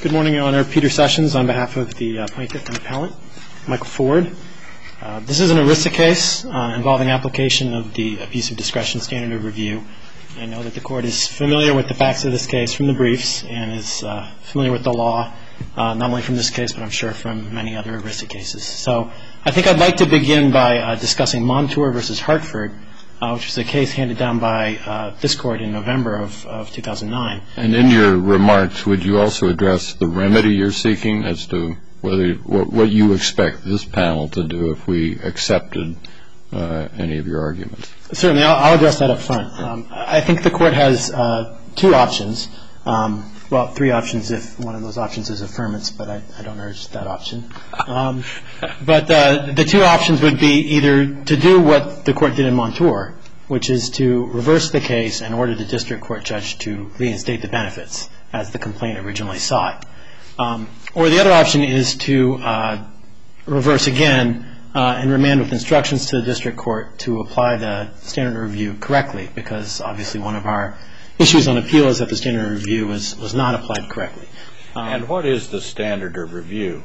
Good morning, Your Honor. Peter Sessions on behalf of the plaintiff and appellant, Michael Ford. This is an ERISA case involving application of the abuse of discretion standard of review. I know that the court is familiar with the facts of this case from the briefs and is familiar with the law, not only from this case, but I'm sure from many other ERISA cases. So I think I'd like to begin by discussing Montour v. Hartford, which was a case handed down by this court in November of 2009. And in your remarks, would you also address the remedy you're seeking as to what you expect this panel to do if we accepted any of your arguments? Certainly, I'll address that up front. I think the court has two options. Well, three options if one of those options is affirmance, but I don't urge that option. But the two options would be either to do what the court did in Montour, which is to reverse the case and order the district court judge to reinstate the benefits as the complaint originally sought. Or the other option is to reverse again and remand with instructions to the district court to apply the standard of review correctly, because obviously one of our issues on appeal is that the standard of review was not applied correctly. And what is the standard of review?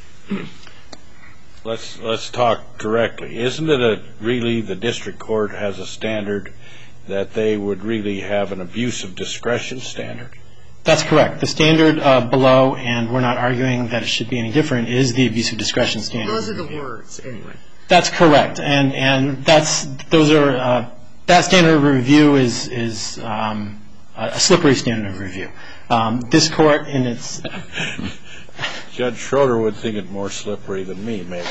Let's talk directly. Isn't it really the district court has a standard that they would really have an abuse of discretion standard? That's correct. The standard below, and we're not arguing that it should be any different, is the abuse of discretion standard. Those are the words, anyway. That's correct, and that standard of review is a slippery standard of review. This court, in its Judge Schroeder would think it more slippery than me, maybe.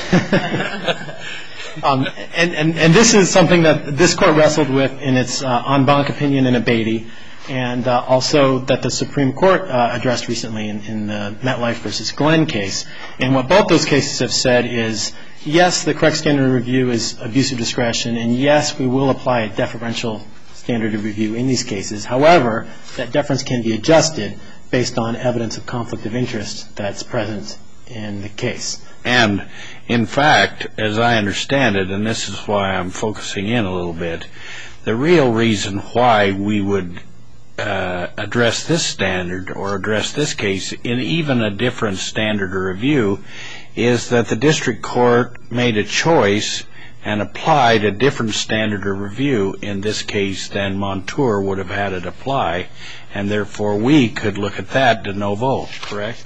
And this is something that this court wrestled with in its en banc opinion in Abatey, and also that the Supreme Court addressed recently in the MetLife v. Glenn case. And what both those cases have said is, yes, the correct standard of review is abuse of discretion, and yes, we will apply a deferential standard of review in these cases. However, that deference can be adjusted based on evidence of conflict of interest that's present in the case. And, in fact, as I understand it, and this is why I'm focusing in a little bit, the real reason why we would address this standard or address this case in even a different standard of review is that the district court made a choice and applied a different standard of review in this case than Montour would have had it apply, and therefore we could look at that de novo, correct?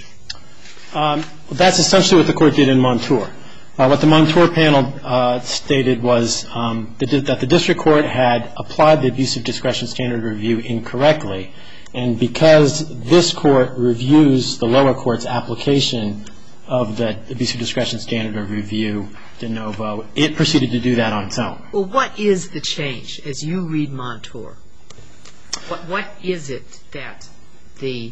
That's essentially what the court did in Montour. What the Montour panel stated was that the district court had applied the abuse of discretion standard of review incorrectly, and because this court reviews the lower court's application of the abuse of discretion standard of review de novo, it proceeded to do that on its own. Well, what is the change as you read Montour? What is it that the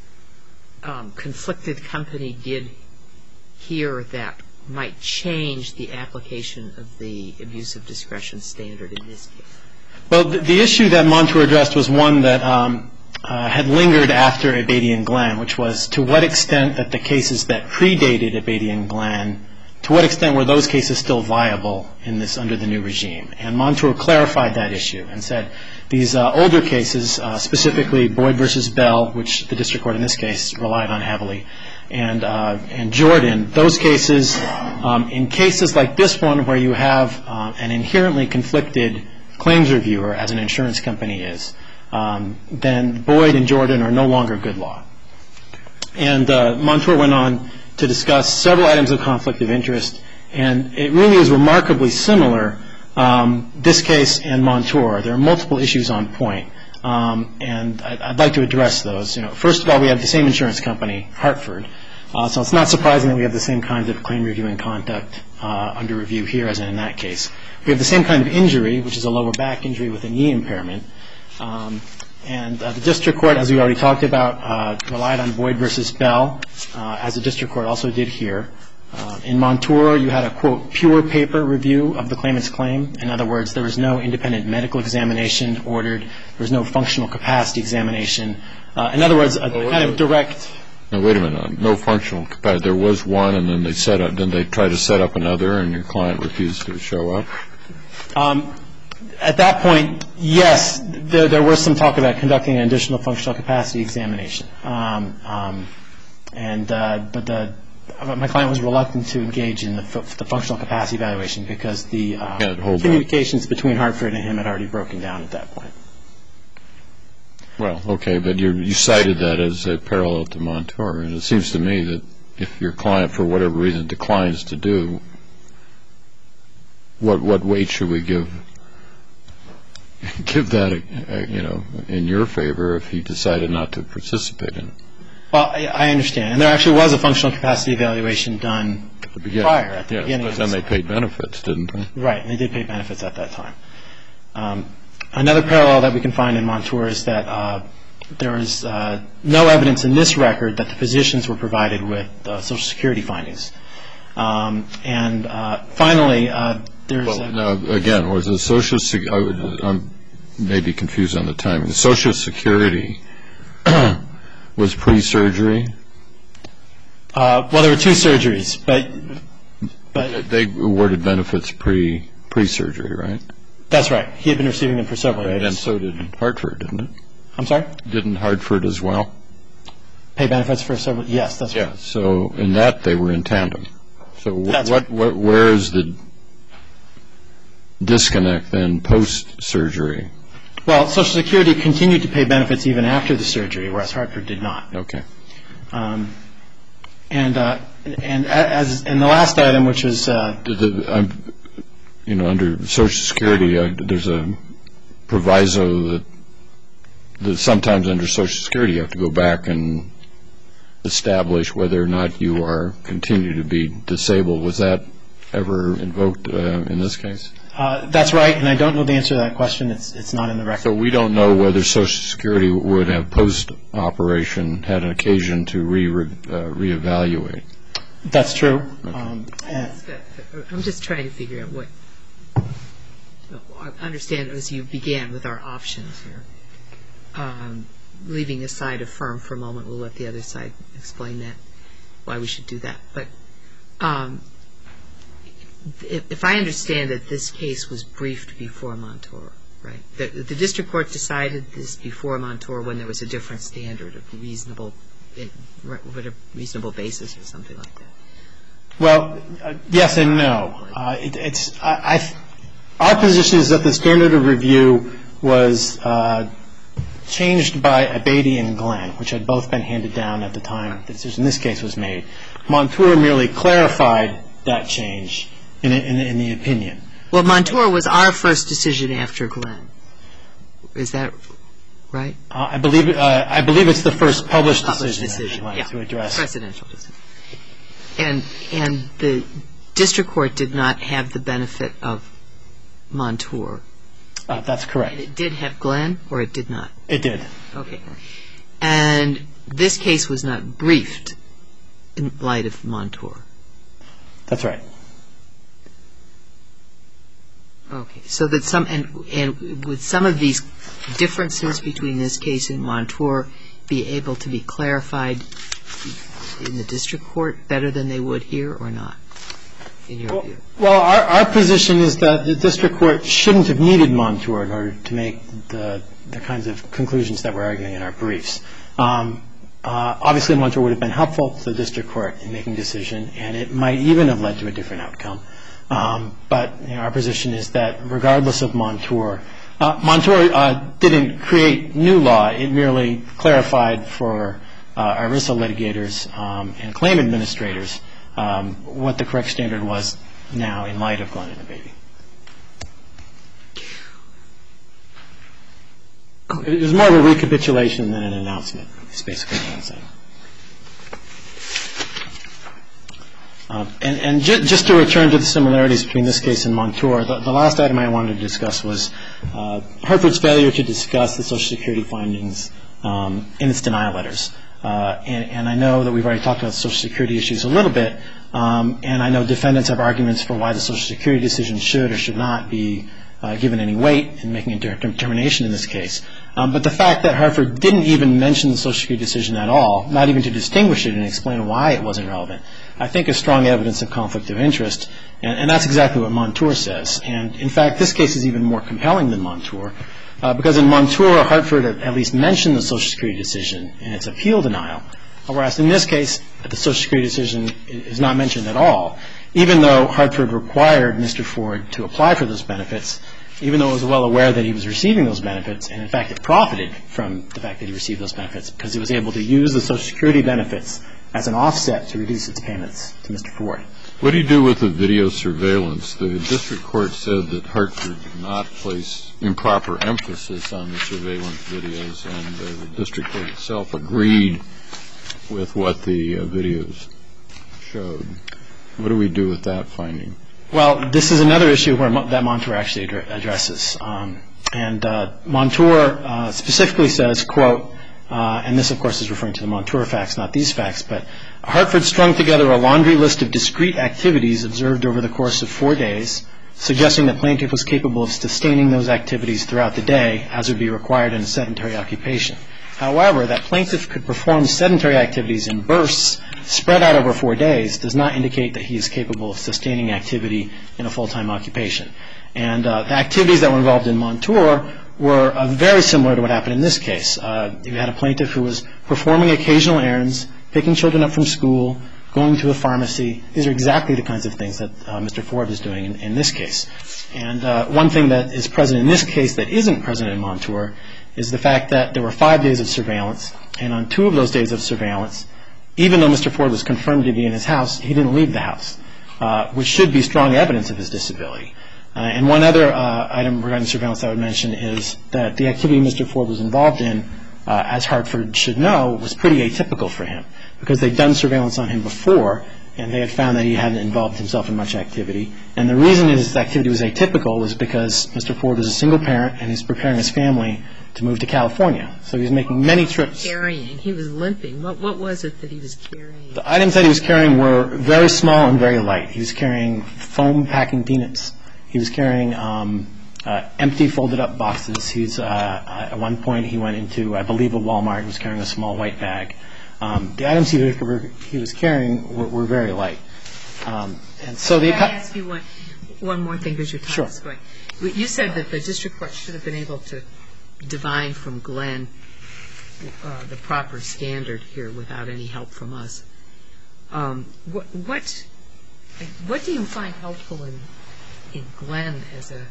conflicted company did here that might change the application of the abuse of discretion standard in this case? Well, the issue that Montour addressed was one that had lingered after Abatey and Glenn, which was to what extent that the cases that predated Abatey and Glenn, to what extent were those cases still viable in this under the new regime? And Montour clarified that issue and said these older cases, specifically Boyd v. Bell, which the district court in this case relied on heavily, and Jordan, those cases, in cases like this one where you have an inherently conflicted claims reviewer, as an insurance company is, then Boyd and Jordan are no longer good law. And Montour went on to discuss several items of conflict of interest, and it really is remarkably similar, this case and Montour. There are multiple issues on point, and I'd like to address those. First of all, we have the same insurance company, Hartford, so it's not surprising that we have the same kinds of claim reviewing conduct under review here as in that case. We have the same kind of injury, which is a lower back injury with a knee impairment. And the district court, as we already talked about, relied on Boyd v. Bell, as the district court also did here. In Montour, you had a, quote, pure paper review of the claimant's claim. In other words, there was no independent medical examination ordered. There was no functional capacity examination. In other words, a kind of direct... Now, wait a minute. No functional capacity. There was one, and then they tried to set up another, and your client refused to show up? At that point, yes, there was some talk about conducting an additional functional capacity examination. But my client was reluctant to engage in the functional capacity evaluation because the communications between Hartford and him had already broken down at that point. Well, okay, but you cited that as a parallel to Montour, and it seems to me that if your client, for whatever reason, declines to do, what weight should we give that, in your favor if he decided not to participate in it? Well, I understand. And there actually was a functional capacity evaluation done at the beginning. But then they paid benefits, didn't they? Right, and they did pay benefits at that time. Another parallel that we can find in Montour is that there is no evidence in this record that the physicians were provided with Social Security findings. And finally, there's again, was the Social Security, I'm maybe confused on the timing. The Social Security was pre-surgery? Well, there were two surgeries, but they awarded benefits pre-surgery, right? That's right. He had been receiving them for several years. And so did Hartford, didn't it? I'm sorry? Didn't Hartford as well? Pay benefits for several? Yes, that's right. Yeah, so in that they were in tandem. So right. Where is the disconnect then post-surgery? Well, Social Security continued to pay benefits even after the surgery, whereas Hartford did not. Okay. And as in the last item, which was under Social Security, there's a proviso that sometimes under Social Security you have to go back and establish whether or not you continue to be disabled. Was that ever invoked in this case? That's right, and I don't know the answer to that question. It's not in the record. So we don't know whether Social Security would have post-operation had an occasion to reevaluate. That's true. Okay. I'm just trying to figure out what I understand as you began with our options here. Leaving aside affirm for a moment, we'll let the other side explain that, why we should do that. But if I understand that this case was briefed before Montour, right? The district court decided this before Montour when there was a different standard of reasonable basis or something like that. Well, yes and no. Our position is that the standard of review was changed by Abatey and Glenn, which had both been handed down at the time the decision in this case was made. Montour merely clarified that change in the opinion. Well, Montour was our first decision after Glenn. Is that right? I believe it's the first published decision to address. Presidential decision. And the district court did not have the benefit of Montour. That's correct. And it did have Glenn, or it did not? It did. Okay. And this case was not briefed in light of Montour. That's right. Okay. So that and would some of these differences between this case and Montour be able to be clarified in the district court better than they would here or not, in your view? Well, our position is that the district court shouldn't have needed Montour in order to make the kinds of conclusions that we're arguing in our briefs. Obviously, Montour would have been helpful to the district court in making a decision, and it might even have led to a different outcome. But our position is that regardless of Montour, Montour didn't create new law. It merely clarified for ERISA litigators and claim administrators what the correct standard was now in light of Glenn and Abatey. It was more of a recapitulation than an announcement, is basically what I'm saying. And just to return to the similarities between this case and Montour, the last item I wanted to discuss was Hartford's failure to discuss the Social Security findings in its denial letters. And I know that we've already talked about Social Security issues a little bit, and I know defendants have arguments for why the Social Security decision should or should not be given any weight in making a determination in this case. But the fact that Hartford didn't even mention the Social Security decision at all, not even to distinguish it and explain why it wasn't relevant, I think is strong evidence of conflict of interest, and that's exactly what Montour says. And, in fact, this case is even more compelling than Montour, because in Montour, Hartford at least mentioned the Social Security decision in its appeal denial, Whereas in this case, the Social Security decision is not mentioned at all. Even though Hartford required Mr. Ford to apply for those benefits, even though it was well aware that he was receiving those benefits, and in fact it profited from the fact that he received those benefits because he was able to use the Social Security benefits as an offset to reduce its payments to Mr. Ford. What do you do with the video surveillance? The district court said that Hartford did not place improper emphasis on the surveillance videos, and the district court itself agreed with what the videos showed. What do we do with that finding? Well, this is another issue that Montour actually addresses. And Montour specifically says, quote, and this, of course, is referring to the Montour facts, not these facts, but Hartford strung together a laundry list of discrete activities observed over the course of 4 days, suggesting that plaintiff was capable of sustaining those activities throughout the day, as would be required in a sedentary occupation. However, that plaintiff could perform sedentary activities in bursts spread out over 4 days does not indicate that he is capable of sustaining activity in a full-time occupation. And the activities that were involved in Montour were very similar to what happened in this case. You had a plaintiff who was performing occasional errands, picking children up from school, going to a pharmacy. These are exactly the kinds of things that Mr. Ford is doing in this case. And one thing that is present in this case that isn't present in Montour is the fact that there were 5 days of surveillance, and on 2 of those days of surveillance, even though Mr. Ford was confirmed to be in his house, he didn't leave the house, which should be strong evidence of his disability. And one other item regarding surveillance I would mention is that the activity Mr. Ford was involved in, as Hartford should know, was pretty atypical for him because they'd done surveillance on him before, and they had found that he hadn't involved himself in much activity. And the reason his activity was atypical was because Mr. Ford was a single parent and he's preparing his family to move to California. So he was making many trips. He was limping. What was it that he was carrying? The items that he was carrying were very small and very light. He was carrying foam packing peanuts. He was carrying empty folded up boxes. At one point he went into, I believe, a Walmart and was carrying a small white bag. The items he was carrying were very light. And so Can I ask you one more thing because your time is going? Sure. You said that the district court should have been able to divine from Glenn the proper standard here without any help from us. What do you find helpful in Glenn as a...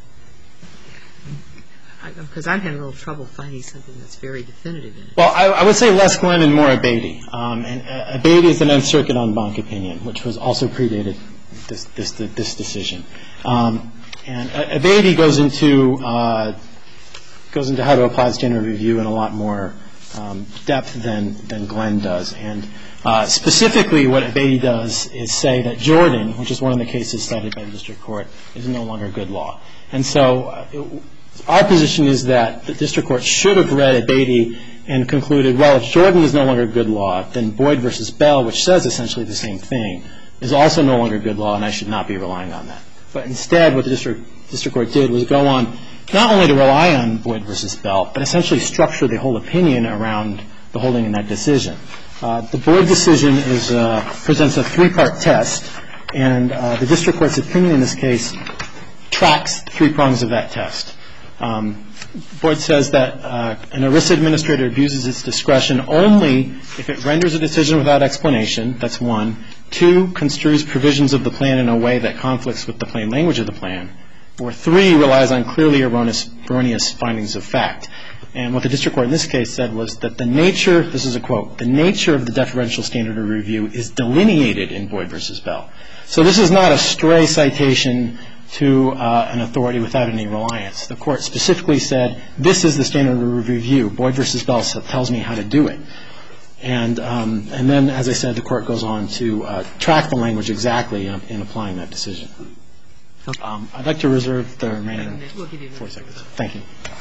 Because I'm having a little trouble finding something that's very definitive in it. Well, I would say less Glenn and more Abatey. And Abatey is the Ninth Circuit en banc opinion, which was also predated this decision. And Abatey goes into how to apply the standard of review in a lot more depth than Glenn does. And specifically what Abatey does is say that Jordan, which is one of the cases cited by the district court, is no longer good law. And so our position is that the district court should have read Abatey and concluded, well, if Jordan is no longer good law, then Boyd v. Bell, which says essentially the same thing, is also no longer good law, and I should not be relying on that. But instead, what the district court did was go on not only to rely on Boyd v. Bell, but essentially structure the whole opinion around the holding in that decision. The Boyd decision presents a 3-part test, and the district court's opinion in this case tracks 3 prongs of that test. Boyd says that an ERISA administrator abuses its discretion only if it renders a decision without explanation. That's 1. 2, construes provisions of the plan in a way that conflicts with the plain language of the plan. Or 3, relies on clearly erroneous findings of fact. And what the district court in this case said was that the nature, this is a quote, the nature of the deferential standard of review is delineated in Boyd v. Bell. So this is not a stray citation to an authority without any reliance. The court specifically said, this is the standard of review. Boyd v. Bell tells me how to do it. And then, as I said, the court goes on to track the language exactly in applying that decision. I'd like to reserve the remaining 4 seconds. Thank you.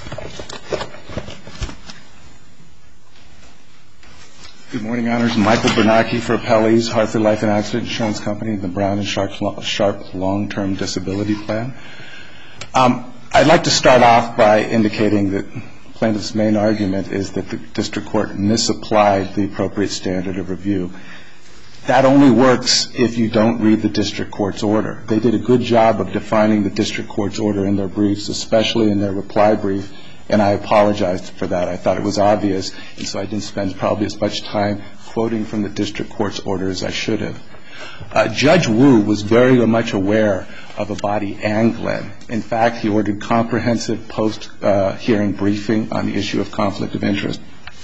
Good morning, Honors. Michael Bernanke for Appellees, Hartford Life and Accident Insurance Company, the Brown and Sharp Long-Term Disability Plan. I'd like to start off by indicating that plaintiff's main argument is that the district court misapplied the appropriate standard of review. That only works if you don't read the district court's order. They did a good job of defining the district court's order in their briefs, especially in their reply brief, and I apologized for that. I thought it was obvious, and so I didn't spend probably as much time quoting from the district court's order as I should have. Judge Wu was very much aware of Abadi and Glenn. In fact, he ordered comprehensive post-hearing briefing on the issue of conflict of interest.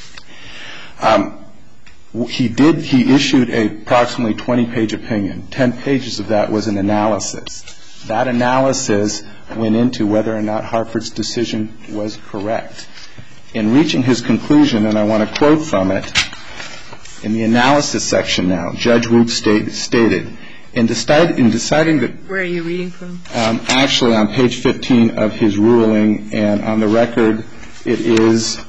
He issued a approximately 20-page opinion. 10 pages of that was an analysis. That analysis went into whether or not Hartford's decision was correct. In reaching his conclusion, and I want to quote from it, in the analysis section now, Judge Wu stated, in deciding that... Where are you reading from? Actually, on page 15 of his ruling, and on the record, it is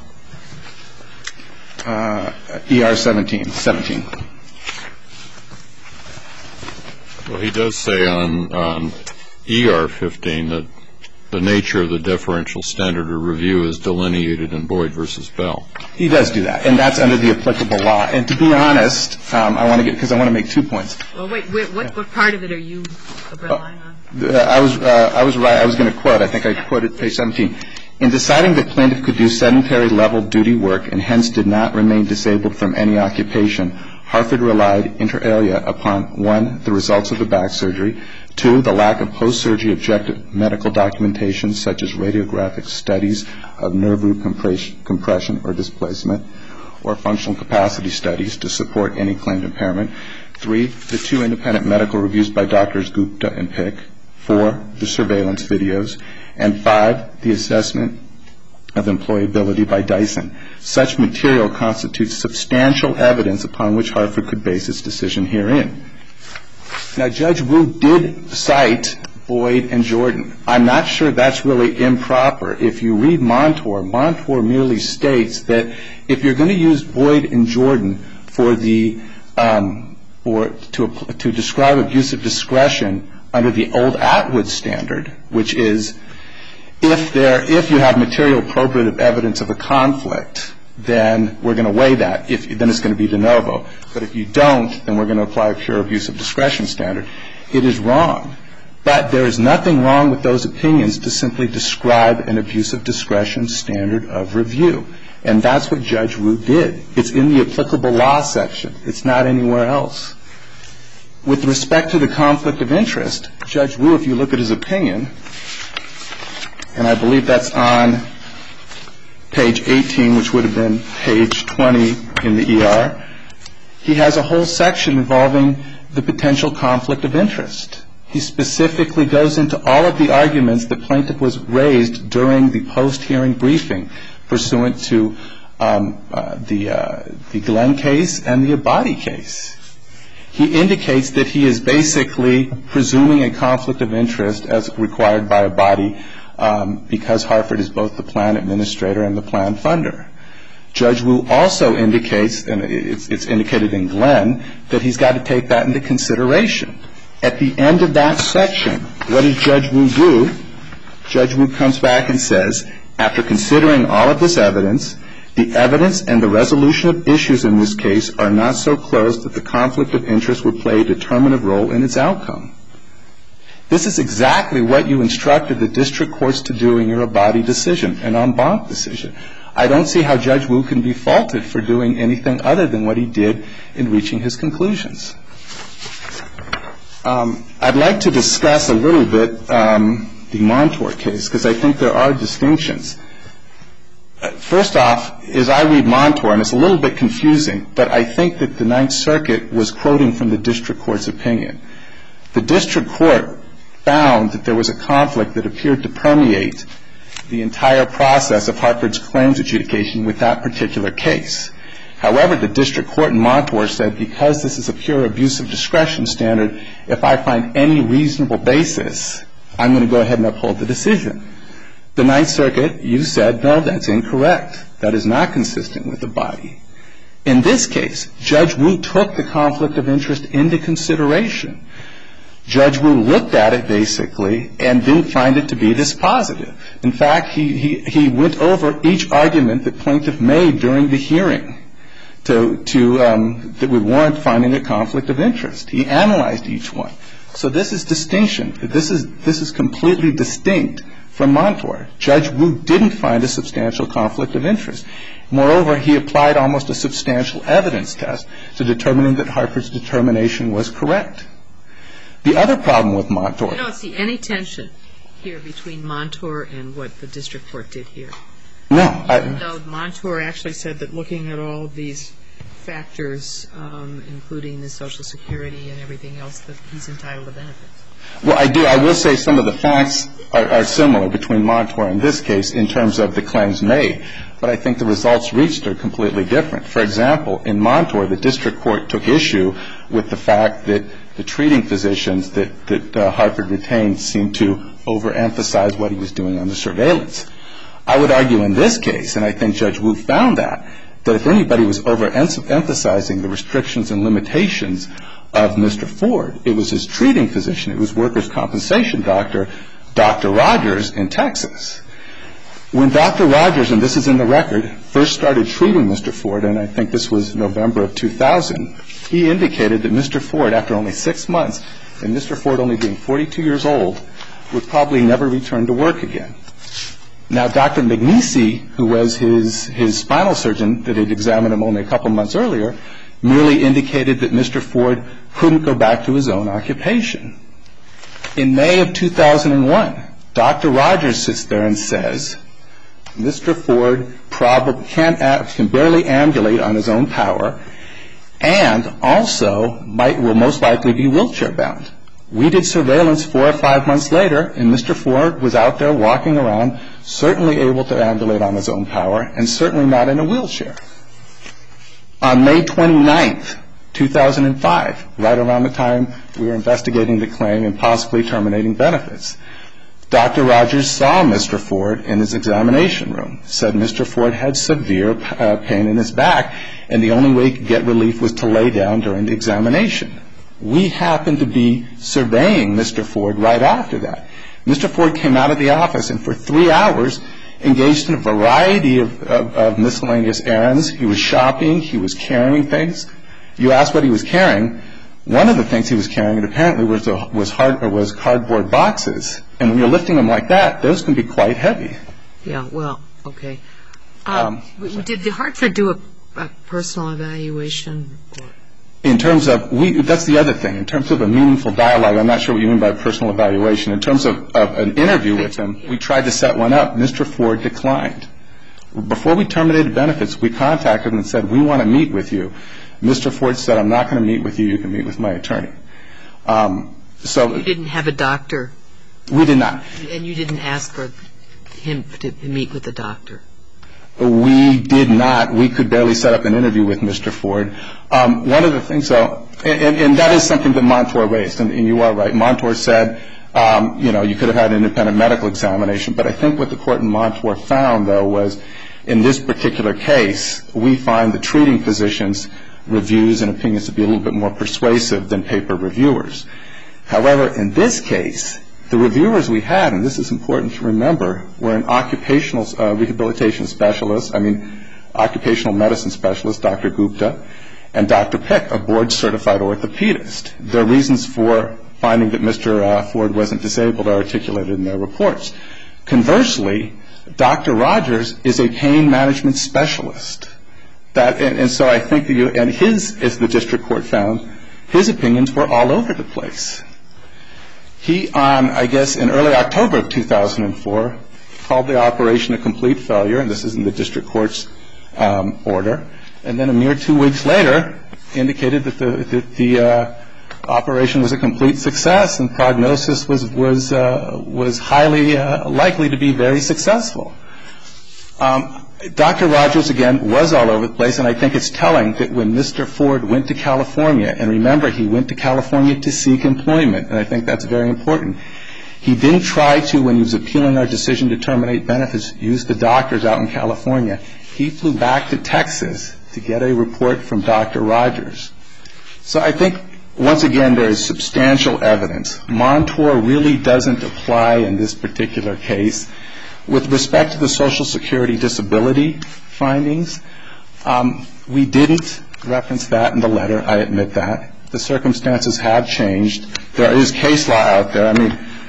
ER 17. Well, he does say on ER 15 that the nature of the deferential standard of review is delineated in Boyd v. Bell. He does do that, and that's under the applicable law. And to be honest, because I want to make 2 points. Well, wait, what part of it are you relying on? I was right. I was going to quote. I think I quoted page 17. In deciding that plaintiff could do sedentary level duty work and hence did not remain disabled from any occupation, Hartford relied inter alia upon, 1, the results of the back surgery, 2, the lack of post-surgery objective medical documentation such as radiographic studies of nerve root compression or displacement, or functional capacity studies to support any claimed impairment, 3, the 2 independent medical reviews by Drs. Gupta and Pick, 4, the surveillance videos, and 5, the assessment of employability by Dyson. Such material constitutes substantial evidence upon which Hartford could base its decision herein. Now, Judge Wu did cite Boyd and Jordan. I'm not sure that's really improper. If you read Montour, Montour merely states that if you're going to use Boyd and Jordan for the to describe abuse of discretion under the old Atwood standard, which is if you have material probative evidence of a conflict, then we're going to weigh that. Then it's going to be de novo. But if you don't, then we're going to apply a pure abuse of discretion standard. It is wrong. But there is nothing wrong with those opinions to simply describe an abuse of discretion standard of review. And that's what Judge Wu did. It's in the applicable law section. It's not anywhere else. With respect to the conflict of interest, Judge Wu, if you look at his opinion, and I believe that's on page 18, which would have been page 20 in the ER, he has a whole section involving the potential conflict of interest. He specifically goes into all of the arguments the plaintiff was raised during the post-hearing briefing pursuant to the Glenn case and the Abadi case. He indicates that he is basically presuming a conflict of interest as required by Abadi because Hartford is both the plan administrator and the plan funder. Judge Wu also indicates, and it's indicated in Glenn, that he's got to take that into consideration. At the end of that section, what does Judge Wu do? Judge Wu comes back and says, after considering all of this evidence, the evidence and the resolution of issues in this case are not so close that the conflict of interest would play a determinative role in its outcome. This is exactly what you instructed the district courts to do in your Abadi decision, an en banc decision. I don't see how Judge Wu can be faulted for doing anything other than what he did in reaching his conclusions. I'd like to discuss a little bit the Montour case because I think there are distinctions. First off, as I read Montour, and it's a little bit confusing, but I think that the Ninth Circuit was quoting from the district court's opinion. The district court found that there was a conflict that appeared to permeate the entire process of Hartford's claims adjudication with that particular case. However, the district court in Montour said because this is a pure abuse of discretion standard, if I find any reasonable basis, I'm going to go ahead and uphold the decision. The Ninth Circuit, you said, no, that's incorrect. That is not consistent with Abadi. In this case, Judge Wu took the conflict of interest into consideration. Judge Wu looked at it, basically, and didn't find it to be dispositive. In fact, he went over each argument that plaintiff made during the hearing that would warrant finding a conflict of interest. He analyzed each one. So this is distinction. This is completely distinct from Montour. Judge Wu didn't find a substantial conflict of interest. Moreover, he applied almost a substantial evidence test to determining that Hartford's determination was correct. The other problem with Montour... I don't see any tension here between Montour and what the district court did here. No. No, Montour actually said that looking at all of these factors, including the Social Security and everything else, that he's entitled to benefits. Well, I do. I will say some of the facts are similar between Montour and this case in terms of the claims made, but I think the results reached are completely different. For example, in Montour, the district court took issue with the fact that the treating physicians that Hartford retained seemed to overemphasize what he was doing on the surveillance. I would argue in this case, and I think Judge Wu found that if anybody was overemphasizing the restrictions and limitations of Mr. Ford, it was his treating physician. It was workers' compensation doctor, Dr. Rogers in Texas. When Dr. Rogers, and this is in the record, first started treating Mr. Ford, and I think this was November of 2000, he indicated that Mr. Ford, after only 6 months, and Mr. Ford only being 42 years old, would probably never return to work again. Now, Dr. Magnisi, who was his spinal surgeon that had examined him only a couple months earlier, merely indicated that Mr. Ford couldn't go back to his own occupation. In May of 2001, Dr. Rogers sits there and says, Mr. Ford probably can barely ambulate on his own power and also will most likely be wheelchair bound. We did surveillance 4 or 5 months later, and Mr. Ford was out there walking around, certainly able to ambulate on his own power and certainly not in a wheelchair. On May 29th, 2005, right around the time we were investigating the claim and possibly terminating benefits, Dr. Rogers saw Mr. Ford in his examination room, said Mr. Ford had severe pain in his back, and the only way he could get relief was to lay down during the examination. We happened to be surveying Mr. Ford right after that. Mr. Ford came out of the office and for 3 hours engaged in a variety of miscellaneous errands. He was shopping. He was carrying things. You asked what he was carrying. One of the things he was carrying apparently was cardboard boxes. And when you're lifting them like that, those can be quite heavy. Yeah, well, okay. Did the Hartford do a personal evaluation? In terms of, that's the other thing. In terms of a meaningful dialogue, I'm not sure what you mean by personal evaluation. In terms of an interview with him, we tried to set one up. Mr. Ford declined. Before we terminated benefits, we contacted him and said, we want to meet with you. Mr. Ford said, I'm not going to meet with you. You can meet with my attorney. You didn't have a doctor? We did not. And you didn't ask for him to meet with a doctor? We did not. We could barely set up an interview with Mr. Ford. One of the things, though, and that is something that Montour raised, and you are right. Montour said, you could have had an independent medical examination. But I think what the court in Montour found, though, was in this particular case, we find the treating physicians' reviews and opinions to be a little bit more persuasive than paper reviewers. However, in this case, the reviewers we had, and this is important to remember, were an occupational rehabilitation specialist, occupational medicine specialist, Dr. Gupta, and Dr. Pick, a board-certified orthopedist. Their reasons for finding that Mr. Ford wasn't disabled are articulated in their reports. Conversely, Dr. Rogers is a pain management specialist. And so I think as the district court found, his opinions were all over the place. He, in early October of 2004, called the operation a complete failure, and this is in the district court's order, and then a mere 2 weeks later indicated that the operation was a complete success and prognosis was highly likely to be very successful. Dr. Rogers, again, was all over the place, and I think it's telling that when Mr. Ford went to California, and remember, he went to California to seek employment, and I think that's very important. He didn't try to, when he was appealing our decision to terminate benefits, use the doctors out in California. He flew back to Texas to get a report from Dr. Rogers. So I think, once again, there is substantial evidence. Montour really doesn't apply in this particular case. With respect to the Social Security disability findings, we didn't reference that in the letter. I admit that. The circumstances have changed. There is case law out there.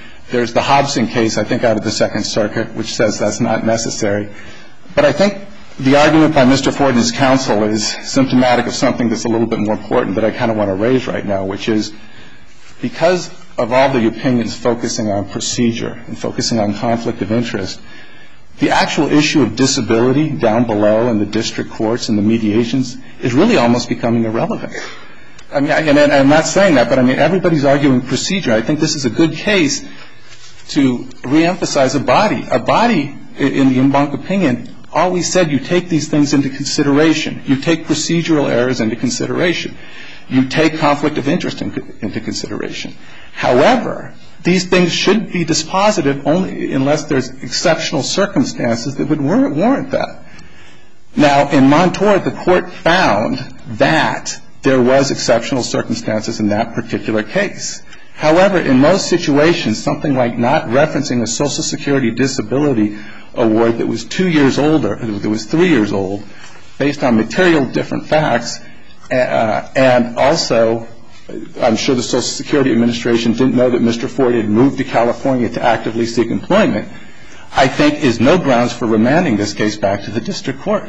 There's the Hobson case, I think, out of the Second Circuit, which says that's not necessary. But I think the argument by Mr. Ford and his counsel is symptomatic of something that's a little bit more important that I kind of want to raise right now, which is because of all the opinions focusing on procedure and focusing on conflict of interest, the actual issue of disability down below in the district courts and the mediations is really almost becoming irrelevant. I mean, and I'm not saying that, but I mean, everybody's arguing procedure. I think this is a good case to reemphasize a body. A body, in the en banc opinion, always said you take these things into consideration. You take procedural errors into consideration. You take conflict of interest into consideration. However, these things should be dispositive only unless there's exceptional circumstances that would warrant that. Now, in Montour, the court found that there was exceptional circumstances in that particular case. However, in most situations, something like not referencing a Social Security disability award that was 2 years older, that was 3 years old, based on material different facts, and also I'm sure the Social Security Administration didn't know that Mr. Ford had moved to California to actively seek employment, I think is no grounds for remanding this case back to the district court.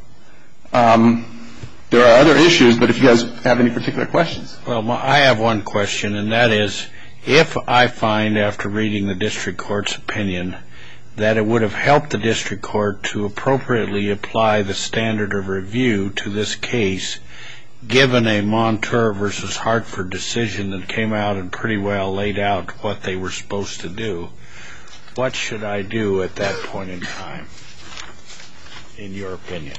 There are other issues, but if you guys have any particular questions. Well, I have one question, and that is, if I find after reading the district court's opinion that it would have helped the district court to appropriately apply the standard of review to this case, given a Montour versus Hartford decision that came out and pretty well laid out what they were supposed to do, what should I do at that point in time, in your opinion?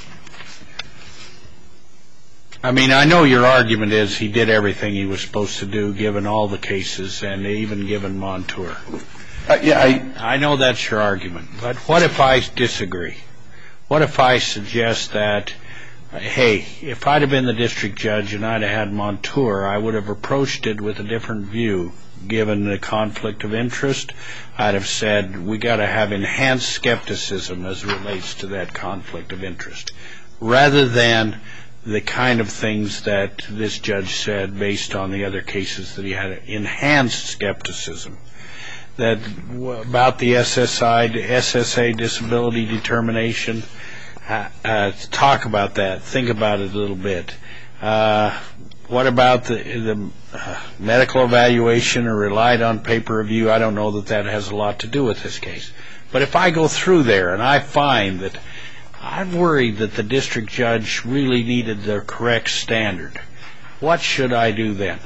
I mean, I know your argument is he did everything he was supposed to do, given all the cases, and even given Montour. I know that's your argument, but what if I disagree? What if I suggest that, hey, if I'd have been the district judge and I'd have had Montour, I would have approached it with a different view, given the conflict of interest. I'd have said we got to have enhanced skepticism as it relates to that conflict of interest, rather than the kind of things that this judge said based on the other cases that he had enhanced skepticism. That about the SSA disability determination, talk about that, think about it a little bit. What about the medical evaluation or relied on paper review? I don't know that that has a lot to do with this case. But if I go through there and I find that I'm worried that the district judge really needed the correct standard, what should I do then?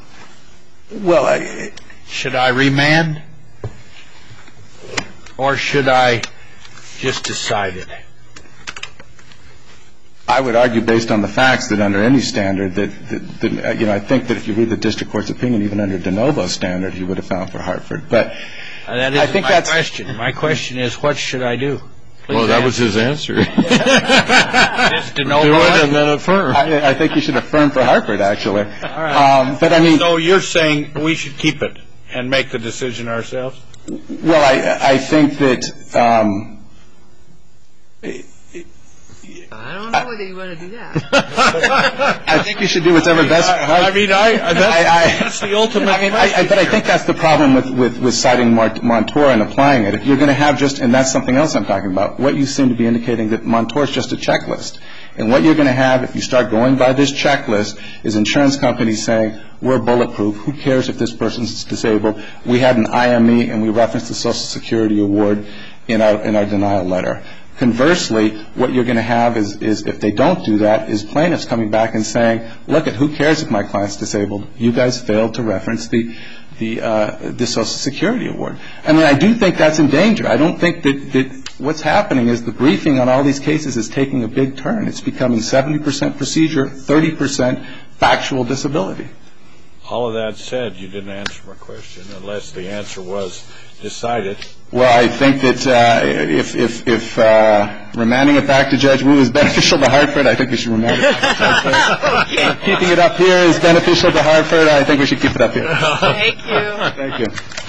Well, should I remand? Or should I just decide it? I would argue, based on the facts, that under any standard, that I think that if you read the district court's opinion, even under de novo standard, he would have found for Hartford. But that isn't I think my question. My question is, what should I do? Please well, that was his answer. Just de novo. Do it and then affirm. I think you should affirm for Hartford, actually. All right. But I mean, so you're saying we should keep it and make the decision ourselves? Well, I think that. I don't know whether you want to do that. I think you should do whatever best. I mean, that's the ultimate. But I think that's the problem with citing Montour and applying it. If you're going to have just, and that's something else I'm talking about, what you seem to be indicating that Montour is just a checklist. And what you're going to have, if you start going by this checklist, is insurance companies saying, we're bulletproof. Who cares if this person's disabled? We had an IME, and we referenced the Social Security Award in our denial letter. Conversely, what you're going to have is if they don't do that, is plaintiffs coming back and saying, look, who cares if my client's disabled? You guys failed to reference the Social Security Award. I mean, I do think that's in danger. I don't think that what's happening is the briefing on all these cases is taking a big turn. It's becoming 70% procedure, 30% factual disability. All of that said, you didn't answer my question, unless the answer was decided. Well, I think that if remanding it back to Judge Wu is beneficial to Hartford, I think we should remand it back to Hartford. If keeping it up here is beneficial to Hartford, I think we should keep it up here. Thank you.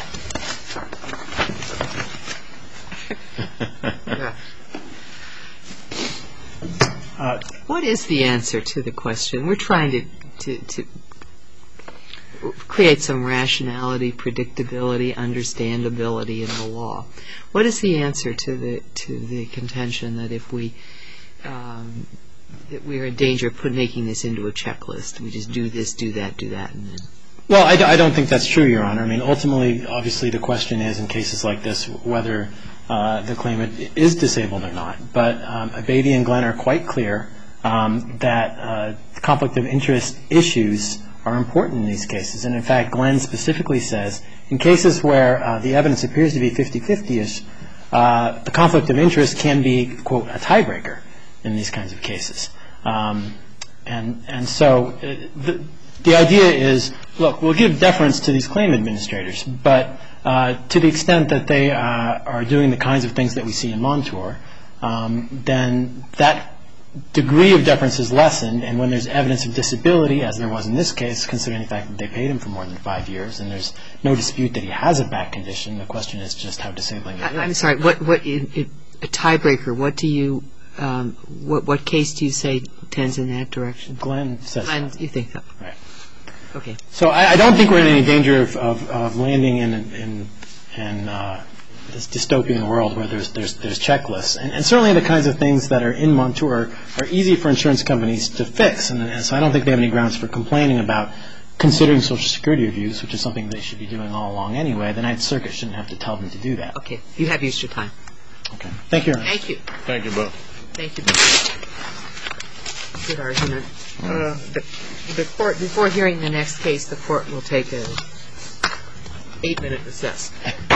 Thank you. What is the answer to the question? We're trying to create some rationality, predictability, understandability in the law. What is the answer to the contention that if we that we're in danger of making this into a checklist. We just do this, do that, and then... Well, I don't think that's true, Your Honor. I mean, ultimately, obviously, the question is, in cases like this, whether the claimant is disabled or not. But Abatey and Glenn are quite clear that conflict of interest issues are important in these cases. And, in fact, Glenn specifically says, in cases where the evidence appears to be 50-50-ish, the conflict of interest can be, quote, a tiebreaker in these kinds of cases. And so the idea is, look, we'll give deference to these claim administrators, but to the extent that they are doing the kinds of things that we see in Montour, then that degree of deference is lessened, and when there's evidence of disability, as there was in this case, considering the fact that they paid him for more than 5 years, and there's no dispute that he has a back condition, the question is just how disabling it is. I'm sorry, a tiebreaker, what case do you say tends in that direction? Glenn says Glenn, that. you think so? Right. Okay. So I don't think we're in any danger of landing in this dystopian world where there's checklists. And certainly the kinds of things that are in Montour are easy for insurance companies to fix. And so I don't think they have any grounds for complaining about considering Social Security reviews, which is something they should be doing all along anyway. The Ninth Circuit shouldn't have to tell them to do that. Okay. You have used your time. Okay. Thank you, Your Honor. Thank you. Thank you both. Thank you. Good argument. The court, before hearing the next case, the court will take an 8-minute recess.